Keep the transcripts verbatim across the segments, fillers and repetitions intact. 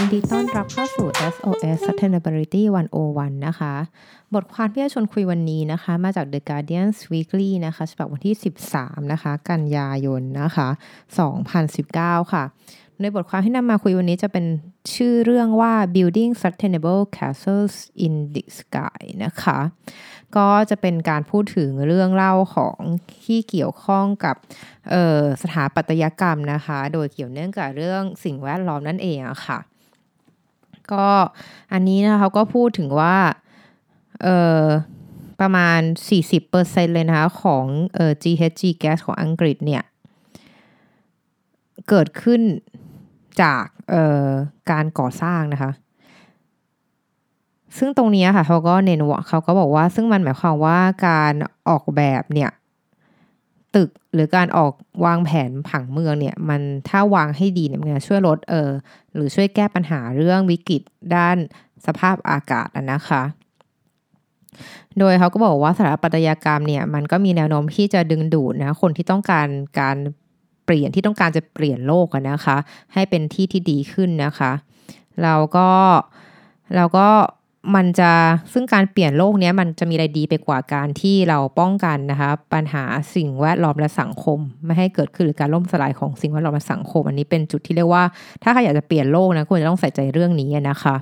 ดีต้อนรับเข้าสู่ เอส โอ เอส Sustainability หนึ่งศูนย์หนึ่งนะคะบทความที่จะชวนคุยวันนี้นะคะมาจาก The Guardian Weekly นะคะฉบับวันที่สิบสามนะคะกันยายนนะคะสองพันสิบเก้าค่ะในบทความที่นำมาคุยวันนี้จะเป็นชื่อเรื่องว่า Building Sustainable Castles in the Sky นะคะก็จะเป็นการพูดถึงเรื่องเล่าของที่เกี่ยวข้องกับสถาปัตยกรรมนะคะโดยเกี่ยวเนื่องกับเรื่องสิ่งแวดล้อมนั่นเองอะค่ะก็อันนี้นะคะเขาก็พูดถึงว่าเอ่อประมาณ สี่สิบเปอร์เซ็นต์ เลยนะคะของเอ่อ จี เอช จี gas ของอังกฤษเนี่ยเกิดขึ้นจากเอ่อการก่อสร้างนะคะซึ่งตรงนี้ค่ะเขาก็เน้นว่าเขาก็บอกว่าซึ่งมันหมายความว่าการออกแบบเนี่ยตึกหรือการออกวางแผนผังเมืองเนี่ยมันถ้าวางให้ดีเนี่ยมันจะช่วยลดเออหรือช่วยแก้ปัญหาเรื่องวิกฤตด้านสภาพอากาศนะคะโดยเขาก็บอกว่าสถาปัตยกรรมเนี่ยมันก็มีแนวโน้มที่จะดึงดูดนะคนที่ต้องการการเปลี่ยนที่ต้องการจะเปลี่ยนโลกนะคะให้เป็นที่ที่ดีขึ้นนะคะแล้วก็แล้วก็มันจะซึ่งการเปลี่ยนโลกนี้มันจะมีอะไรดีไปกว่าการที่เราป้องกันนะคะปัญหาสิ่งแวดล้อมและสังคมไม่ให้เกิดขึ้นหรือการล่มสลายของสิ่งแวดล้อมและสังคมอันนี้เป็นจุดที่เรียกว่าถ้าใครอยากจะเปลี่ยนโลกนะควรจะต้องใส่ใจเรื่องนี้นะคะ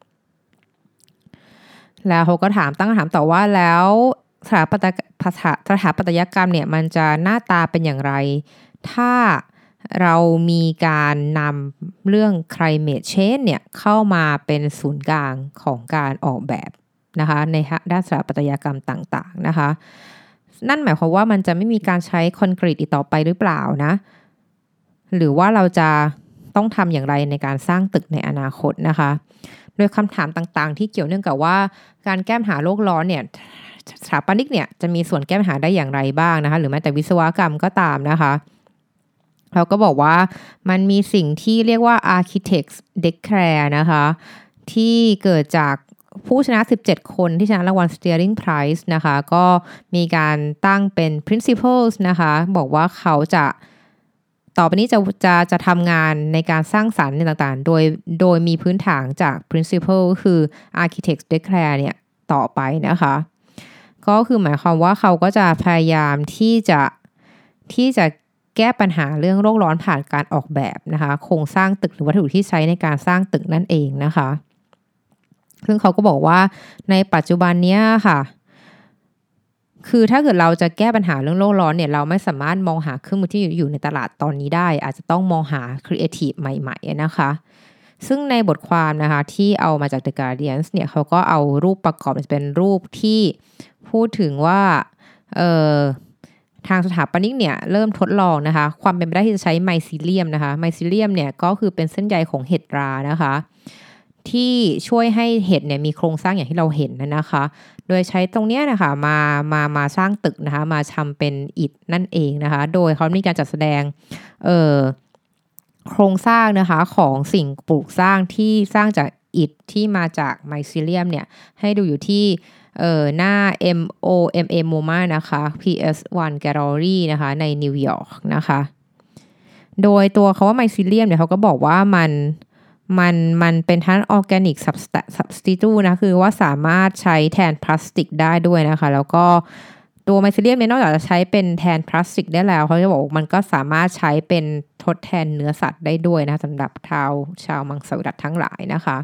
แล้วเขาก็ถามตั้งคำถามต่อว่าแล้วสถาปัตยสถาปัตยกรรมเนี่ยมันจะหน้าตาเป็นอย่างไรถ้าเรามีการนำเรื่อง climate change เนี่ยเข้ามาเป็นศูนย์กลางของการออกแบบนะคะในด้านสถาปัตยกรรมต่างๆนะคะนั่นหมายความว่ามันจะไม่มีการใช้คอนกรีตอีกต่อไปหรือเปล่านะหรือว่าเราจะต้องทำอย่างไรในการสร้างตึกในอนาคตนะคะโดยคำถามต่างๆที่เกี่ยวเนื่องกับว่าการแก้ปัญหาโลกร้อนเนี่ยสถาปนิกเนี่ยจะมีส่วนแก้ปัญหาได้อย่างไรบ้างนะคะหรือแม้แต่วิศวกรรมก็ตามนะคะเขาก็บอกว่ามันมีสิ่งที่เรียกว่า Architects Declare นะคะที่เกิดจากผู้ชนะสิบเจ็ดคนที่ชนะรางวัล Steering Prize นะคะก็มีการตั้งเป็น Principles นะคะบอกว่าเขาจะต่อไปนี้จะจะจะทำงานในการสร้างสรรค์ต่างๆโดยโดยมีพื้นฐานจาก Principle คือ Architects Declare เนี่ยต่อไปนะคะก็คือหมายความว่าเขาก็จะพยายามที่จะที่จะแก้ปัญหาเรื่องโลกร้อนผ่านการออกแบบนะคะโครงสร้างตึกหรือวัสดุที่ใช้ในการสร้างตึกนั่นเองนะคะซึ่งเขาก็บอกว่าในปัจจุบันนี้ค่ะคือถ้าเกิดเราจะแก้ปัญหาเรื่องโลกร้อนเนี่ยเราไม่สามารถมองหาเครื่องมือที่อยู่ในตลาดตอนนี้ได้อาจจะต้องมองหาครีเอทีฟใหม่ๆนะคะซึ่งในบทความนะคะที่เอามาจาก The Guardian เนี่ยเขาก็เอารูปประกอบเป็นรูปที่พูดถึงว่าเอ่อทางสถาปนิกเนี่ยเริ่มทดลองนะคะความเป็นไปได้ที่จะใช้ไมซิเลียมนะคะไมซิเลียมเนี่ยก็คือเป็นเส้นใยของเห็ดรานะคะที่ช่วยให้เห็ดเนี่ยมีโครงสร้างอย่างที่เราเห็นนะคะโดยใช้ตรงนี้นะคะมามามาสร้างตึกนะคะมาทำเป็นอิฐนั่นเองนะคะโดยเขามีการจัดแสดงเอ่อโครงสร้างนะคะของสิ่งปลูกสร้างที่สร้างจากอิฐที่มาจากไมซิเลียมเนี่ยให้ดูอยู่ที่เอ่อหน้า เอ็ม โอ เอ็ม เอ MoMA นะคะ พี เอส วัน Gallery นะคะในนิวยอร์กนะคะโดยตัวเขาว่าไมซิเลียมเนี่ยเขาก็บอกว่ามันมันมันเป็นทั้งออร์แกนิกซับสติทูตนะคือว่าสามารถใช้แทนพลาสติกได้ด้วยนะคะแล้วก็ตัวไมซิเลียมเนี่ยนอกจากจะใช้เป็นแทนพลาสติกได้แล้วเขาจะบอกว่ามันก็สามารถใช้เป็นทดแทนเนื้อสัตว์ได้ด้วยนะสำหรับชาวชาวมังสวิรัติทั้งหลายนะคะ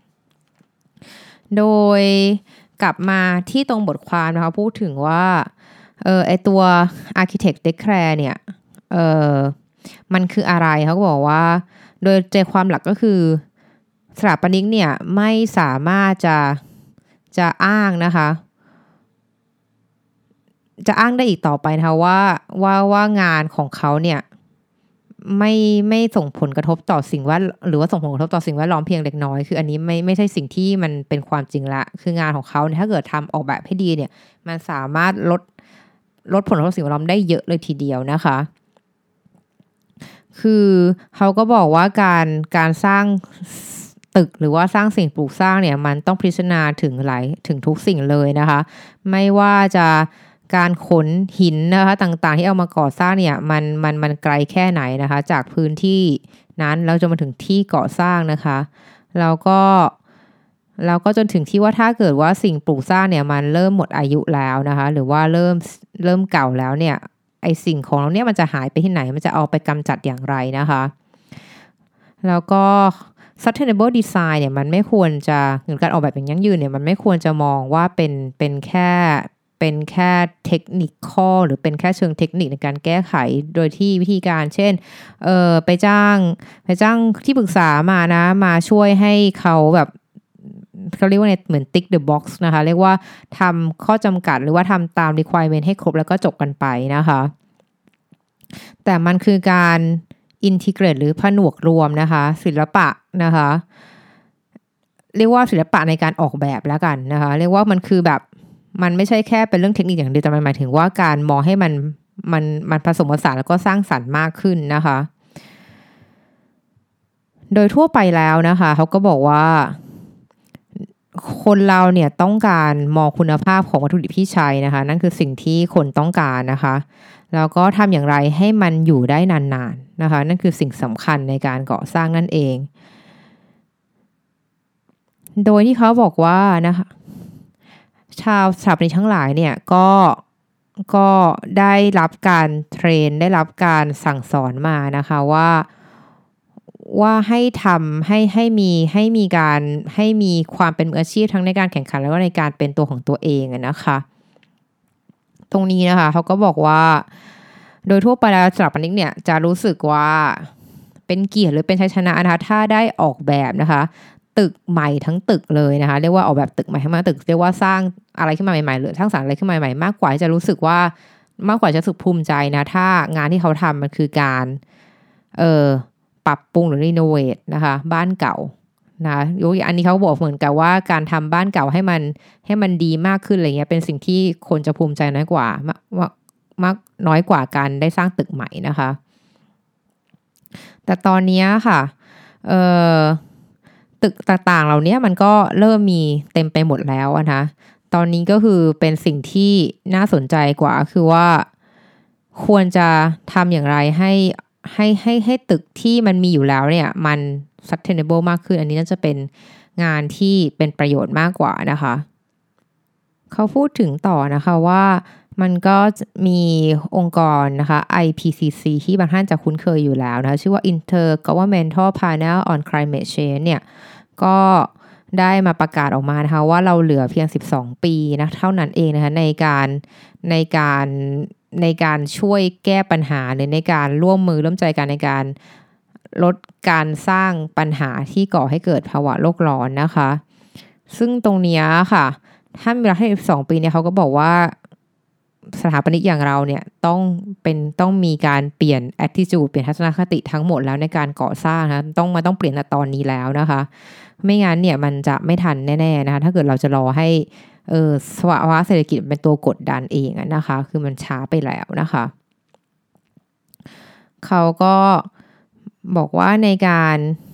โดยกลับมาที่ตรงบทความนะคะพูดถึงว่าเออไอตัว Architect Declare เนี่ยเออมันคืออะไรเขาก็บอกว่าโดยใจความหลักก็คือสถาปนิกเนี่ยไม่สามารถจะจะอ้างนะคะจะอ้างได้อีกต่อไปนะคะว่าว่าว่างานของเขาเนี่ยไม่ไม่ส่งผลกระทบต่อสิ่งแวดหรือว่าส่งผลกระทบต่อสิ่งแวดล้อมเพียงเล็กน้อยคืออันนี้ไม่ไม่ใช่สิ่งที่มันเป็นความจริงละคืองานของเขาถ้าเกิดทำออกแบบให้ดีเนี่ยมันสามารถลดลดผลกระทบสิ่งแวดล้อมได้เยอะเลยทีเดียวนะคะคือเขาก็บอกว่าการการสร้างตึกหรือว่าสร้างสิ่งปลูกสร้างเนี่ยมันต้องพิจารณาถึงหลายถึงทุกสิ่งเลยนะคะไม่ว่าจะการขนหินนะคะต่างๆที่เอามาก่อสร้างเนี่ยมันมันมันไกลแค่ไหนนะคะจากพื้นที่นั้นแล้วจนมาถึงที่ก่อสร้างนะคะแล้วก็แล้วก็จนถึงที่ว่าถ้าเกิดว่าสิ่งปลูกสร้างเนี่ยมันเริ่มหมดอายุแล้วนะคะหรือว่าเริ่มเริ่มเก่าแล้วเนี่ยไอสิ่งของเราเนี่ยมันจะหายไปที่ไหนมันจะเอาไปกำจัดอย่างไรนะคะแล้วก็ sustainable design เนี่ยมันไม่ควรจะหรือการออกแบบอย่างยั่งยืนเนี่ยมันไม่ควรจะมองว่าเป็นเป็นแค่เป็นแค่เทคนิคอลหรือเป็นแค่เชิงเทคนิคในการแก้ไขโดยที่วิธีการเช่นเออไปจ้างไปจ้างที่ปรึกษามานะมาช่วยให้เขาแบบเขาเรียกว่าเหมือน tick the box นะคะเรียกว่าทำข้อจำกัดหรือว่าทำตาม requirement ให้ครบแล้วก็จบกันไปนะคะแต่มันคือการอินทิเกรตหรือผนวกรวมนะคะศิลปะนะคะเรียกว่าศิลปะในการออกแบบแล้วกันนะคะเรียกว่ามันคือแบบมันไม่ใช่แค่เป็นเรื่องเทคนิคอย่างเดียวแต่มันหมายถึงว่าการมองให้มันมันมันผสมผสานแล้วก็สร้างสรรค์มากขึ้นนะคะโดยทั่วไปแล้วนะคะเขาก็บอกว่าคนเราเนี่ยต้องการมองคุณภาพของวัตถุดิบที่ใช้นะคะนั่นคือสิ่งที่คนต้องการนะคะแล้วก็ทำอย่างไรให้มันอยู่ได้นานๆ น, นะคะนั่นคือสิ่งสำคัญในการก่อสร้างนั่นเองโดยที่เขาบอกว่านะคะชาวสถาปนิกทั้งหลายเนี่ยก็ก็ได้รับการเทรนได้รับการสั่งสอนมานะคะว่าว่าให้ทำให้ให้มีให้มีการให้มีความเป็นมืออาชีพทั้งในการแข่งขันแล้วก็ในการเป็นตัวของตัวเองนะคะตรงนี้นะคะเขาก็บอกว่าโดยทั่วไปแล้วสถาปนิกเนี่ยจะรู้สึกว่าเป็นเกียรติหรือเป็นชัยชนะนะคะถ้าได้ออกแบบนะคะตึกใหม่ทั้งตึกเลยนะคะเรียกว่าออกแบบตึกใหม่ทั้งตึกเรียกว่าสร้างอะไรขึ้นมาใหม่ๆหรือสร้างสรรค์อะไรขึ้นมาใหม่ๆมากกว่าจะรู้สึกว่ามากกว่าจะรู้สึกภูมิใจนะถ้างานที่เขาทำมันคือการเออปรับปรุงหรือรีโนเวทนะคะบ้านเก่านะยกอันนี้เขาบอกเหมือนกับว่าการทำบ้านเก่าให้มันให้มันดีมากขึ้นอะไรเงี้ยเป็นสิ่งที่คนจะภูมิใจน้อยกว่ามากมากน้อยกว่าการได้สร้างตึกใหม่นะคะแต่ตอนนี้ค่ะเอ่อตึกต่างๆเหล่านี้มันก็เริ่มมีเต็มไปหมดแล้วนะตอนนี้ก็คือเป็นสิ่งที่น่าสนใจกว่าคือว่าควรจะทำอย่างไรให้ให้ให้ให้ตึกที่มันมีอยู่แล้วเนี่ยมัน sustainable มากขึ้นอันนี้น่าจะเป็นงานที่เป็นประโยชน์มากกว่านะคะเขาพูดถึงต่อนะคะว่ามันก็มีองค์กรนะคะ ไอ พี ซี ซี ที่บางท่านจะคุ้นเคยอยู่แล้วนะคะชื่อว่า Intergovernmental Panel on Climate Change เนี่ยก็ได้มาประกาศออกมานะคะว่าเราเหลือเพียงสิบสองปีนะเท่านั้นเองนะคะในการในการในการช่วยแก้ปัญหาหรือในการร่วมมือร่วมใจกันในการลดการสร้างปัญหาที่ก่อให้เกิดภาวะโลกร้อนนะคะซึ่งตรงนี้ค่ะถ้ามีเวลาให้สิบสองปีเนี่ยเขาก็บอกว่าสถาปนิกอย่างเราเนี่ยต้องเป็นต้องมีการเปลี่ยน attitude เปลี่ยนทัศนคติทั้งหมดแล้วในการก่อสร้างนะต้องมาต้องเปลี่ยนในตอนนี้แล้วนะคะไม่งั้นเนี่ยมันจะไม่ทันแน่ๆนะคะถ้าเกิดเราจะรอให้เออสภาวะเศรษฐกิจเป็นตัวกดดันเองนะคะคือมันช้าไปแล้วนะคะเขาก็บอกว่าในการ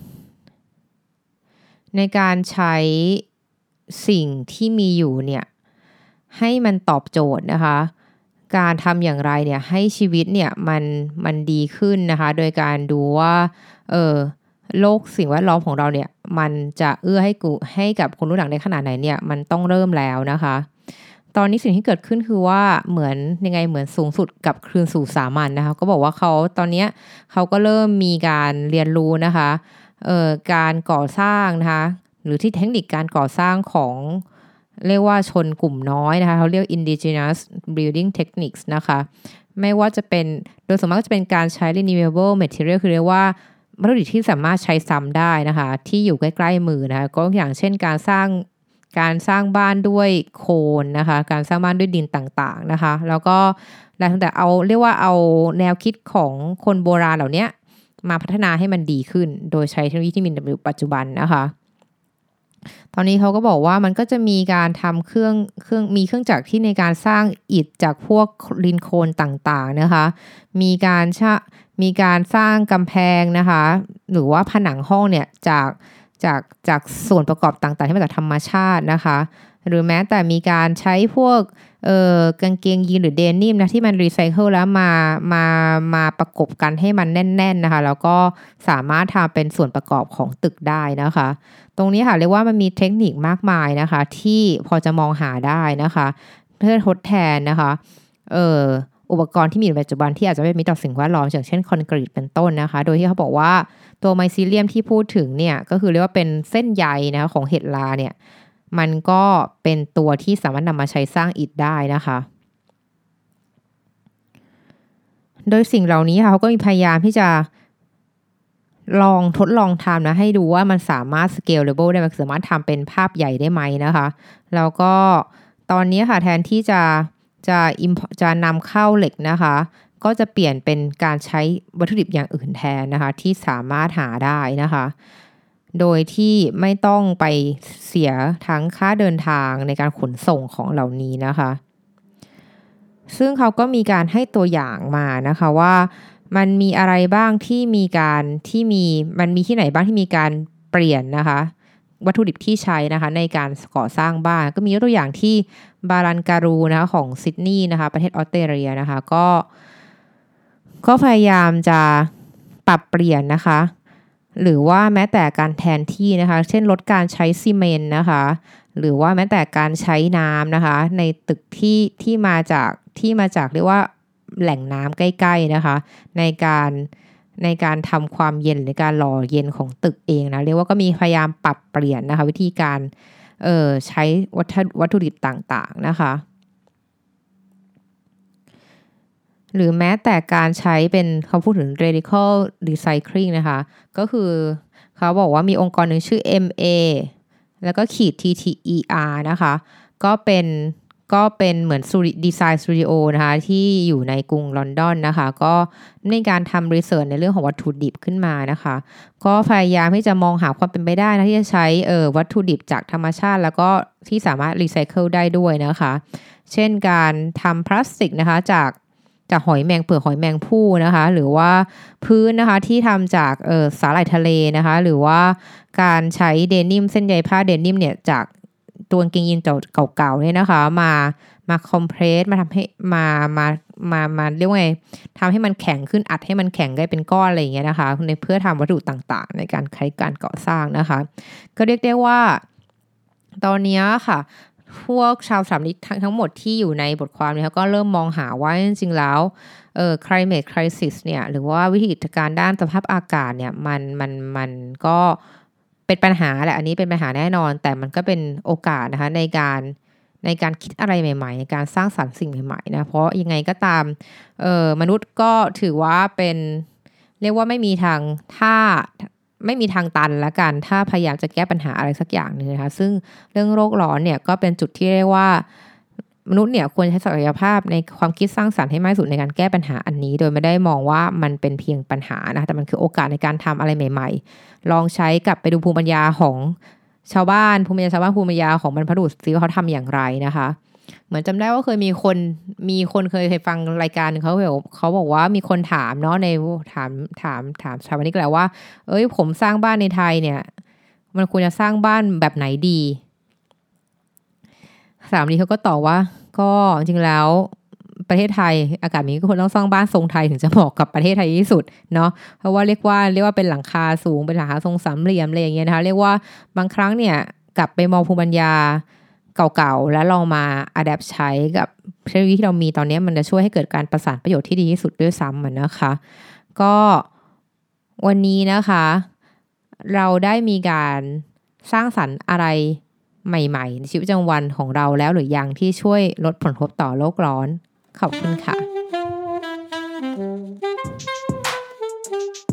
ในการใช้สิ่งที่มีอยู่เนี่ยให้มันตอบโจทย์นะคะการทำอย่างไรเนี่ยให้ชีวิตเนี่ยมันมันดีขึ้นนะคะโดยการดูว่าเออโลกสิ่งแวดล้อมของเราเนี่ยมันจะเอื้อให้กูให้กับคนรุ่นหลังในขนาดไหนเนี่ยมันต้องเริ่มแล้วนะคะตอนนี้สิ่งที่เกิดขึ้นคือว่าเหมือนยังไงเหมือนสูงสุดกับคืนสู่สามัญ นะคะก็บอกว่าเขาตอนนี้เขาก็เริ่มมีการเรียนรู้นะคะเอ่อการก่อสร้างนะคะหรือที่เทคนิคการก่อสร้างของเรียกว่าชนกลุ่มน้อยนะคะเขาเรียก indigenous building techniques นะคะไม่ว่าจะเป็นโดยส่วนมากก็จะเป็นการใช้ renewable material คือเรียกว่าวัตถุดิบที่สามารถใช้ซ้ำได้นะคะที่อยู่ใกล้ๆมือนะคะก็อย่างเช่นการสร้างการสร้างบ้านด้วยโคลนนะคะการสร้างบ้านด้วยดินต่างๆนะคะแล้วก็แล้วแต่เอาเรียกว่าเอาแนวคิดของคนโบราณเหล่านี้มาพัฒนาให้มันดีขึ้นโดยใช้เทคโนโลยีที่มีในปัจจุบันนะคะตอนนี้เขาก็บอกว่ามันก็จะมีการทำเครื่องเครื่องมีเครื่องจักรที่ในการสร้างอิฐจากพวกดินโคลนต่างๆนะคะมีการชะมีการสร้างกำแพงนะคะหรือว่าผนังห้องเนี่ยจากจากจากส่วนประกอบต่างๆที่มาจากธรรมชาตินะคะหรือแม้แต่มีการใช้พวกเอ่อกางเกงยีนหรือเดนิมนะที่มันรีไซเคิลแล้วมามามาประกบกันให้มันแน่นๆนะคะแล้วก็สามารถทำเป็นส่วนประกอบของตึกได้นะคะตรงนี้ค่ะเรียกว่ามันมีเทคนิคมากมายนะคะที่พอจะมองหาได้นะคะเพื่อทดแทนนะคะเอ่ออุปกรณ์ที่มีในปัจจุบันที่อาจจะไม่มีต่อสิ่งแวดล้อมอย่างเช่นคอนกรีตเป็นต้นนะคะโดยที่เขาบอกว่าตัวไมซีเลียมที่พูดถึงเนี่ยก็คือเรียกว่าเป็นเส้นใยนะคะของเห็ดลาเนี่ยมันก็เป็นตัวที่สามารถนำมาใช้สร้างอิฐได้นะคะโดยสิ่งเหล่านี้ค่ะเขาก็มีพยายามที่จะลองทดลองทำนะให้ดูว่ามันสามารถ scalable ได้มันสามารถทำเป็นภาพใหญ่ได้ไหมนะคะแล้วก็ตอนนี้ค่ะแทนที่จะจะจะนำเข้าเหล็กนะคะก็จะเปลี่ยนเป็นการใช้วัตถุดิบอย่างอื่นแทนนะคะที่สามารถหาได้นะคะโดยที่ไม่ต้องไปเสียทั้งค่าเดินทางในการขนส่งของเหล่านี้นะคะซึ่งเขาก็มีการให้ตัวอย่างมานะคะว่ามันมีอะไรบ้างที่มีการที่มีมันมีที่ไหนบ้างที่มีการเปลี่ยนนะคะวัตถุดิบที่ใช้นะคะในการก่อสร้างบ้านก็มีตัวอย่างที่บารันการูนะคะของซิดนีย์นะคะประเทศออสเตรเลียนะคะก็ก็พยายามจะปรับเปลี่ยนนะคะหรือว่าแม้แต่การแทนที่นะคะเช่นลดการใช้ซีเมนต์นะคะหรือว่าแม้แต่การใช้น้ำนะคะในตึกที่ที่มาจากที่มาจากเรียกว่าแหล่งน้ำใกล้ๆนะคะในการในการทำความเย็นหรือการหล่อเย็นของตึกเองนะเรียกว่าก็มีพยายามปรับเปลี่ยนนะคะวิธีการเอ่อใช้วัตถุวัตถุดิบต่างๆนะคะหรือแม้แต่การใช้เป็นเขาพูดถึง radical recycling นะคะก็คือเขาบอกว่ามีองค์กรหนึ่งชื่อ เอ็ม เอ แล้วก็ขีด ที ที อี อาร์ นะคะก็เป็นก็เป็นเหมือนดีไซน์สตูดิโอนะคะที่อยู่ในกรุงลอนดอนนะคะก็ในการทำรีเสิร์ชในเรื่องของวัตถุดิบขึ้นมานะคะก็พยายามที่จะมองหาความเป็นไปได้นะที่จะใช้เอ่อวัตถุดิบจากธรรมชาติแล้วก็ที่สามารถรีไซเคิลได้ด้วยนะคะเช่นการทำพลาสติกนะคะจากจากหอยแมงเปลือกหอยแมงภู่นะคะหรือว่าพื้นนะคะที่ทำจากเอ่อสาหร่ายทะเลนะคะหรือว่าการใช้เดนิมเส้นใยผ้าเดนิมเนี่ยจากตัวกางเกงยีนเก่าๆเนี่ยนะคะมามาคอมเพรสมาทำให้มามามามาเรียกว่าไงทำให้มันแข็งขึ้นอัดให้มันแข็งได้เป็นก้อนอะไรอย่างเงี้ยนะคะในเพื่อทำวัตถุต่างๆในการใช้การก่อสร้างนะคะก็เรียกได้ว่าตอนนี้ค่ะพวกชาวสถาปนิกทั้งหมดที่อยู่ในบทความนี้ก็เริ่มมองหาว่าจริงๆแล้วเอ่อ climate crisis เนี่ยหรือว่าวิกฤตการณ์ด้านสภาพอากาศเนี่ยมันมันมันก็เป็นปัญหาแหละอันนี้เป็นปัญหาแน่นอนแต่มันก็เป็นโอกาสนะคะในการในการคิดอะไรใหม่ๆในการสร้างสรรค์สิ่งใหม่ๆนะเพราะยังไงก็ตามเอ่อมนุษย์ก็ถือว่าเป็นเรียกว่าไม่มีทางถ้าไม่มีทางตันละกันถ้าพยายามจะแก้ปัญหาอะไรสักอย่างนึงนะคะซึ่งเรื่องโลกร้อนเนี่ยก็เป็นจุดที่เรียกว่ามนุษย์เนี่ยควรใช้ศักยภาพในความคิดสร้างสรรค์ให้มากที่สุดในการแก้ปัญหาอันนี้โดยไม่ได้มองว่ามันเป็นเพียงปัญหานะแต่มันคือโอกาสในการทำอะไรใหม่ๆลองใช้กลับไปดูภูมิปัญญาของชาวบ้านภูมิปัญญาชาวบ้านภูมิปัญญาของบรรพบุรุษซิว่าเขาทำอย่างไรนะคะเหมือนจำได้ว่าเคยมีคนมีคนเคยเคยฟังรายการเขาแบบเขาบอกว่ามีคนถามเนาะในถามถามถามชาวบ้านนี่แหละว่าเอ้ยผมสร้างบ้านในไทยเนี่ยมันควรจะสร้างบ้านแบบไหนดีสามนี้เขาก็ตอบว่าก็จริงแล้วประเทศไทยอากาศนี้ก็ควรต้องสร้างบ้านทรงไทยถึงจะเหมาะกับประเทศไทยที่สุดเนาะเพราะว่าเรียกว่าเรียกว่าเป็นหลังคาสูงเป็นหลังคาทรงสามเหลี่ยมอะไรอย่างเงี้ยนะคะเรียกว่าบางครั้งเนี่ยกลับไปมองภูมิปัญญาเก่าๆแล้วลองมาอัดแอปใช้กับเทคโนโลยีที่เรามีตอนนี้มันจะช่วยให้เกิดการประสานประโยชน์ที่ดีที่สุดด้วยซ้ำมันนะคะก็วันนี้นะคะเราได้มีการสร้างสรรค์อะไรใหม่ๆในชีวิตประจำวันของเราแล้วหรือยังที่ช่วยลดผลกระทบต่อโลกร้อนขอบคุณค่ะ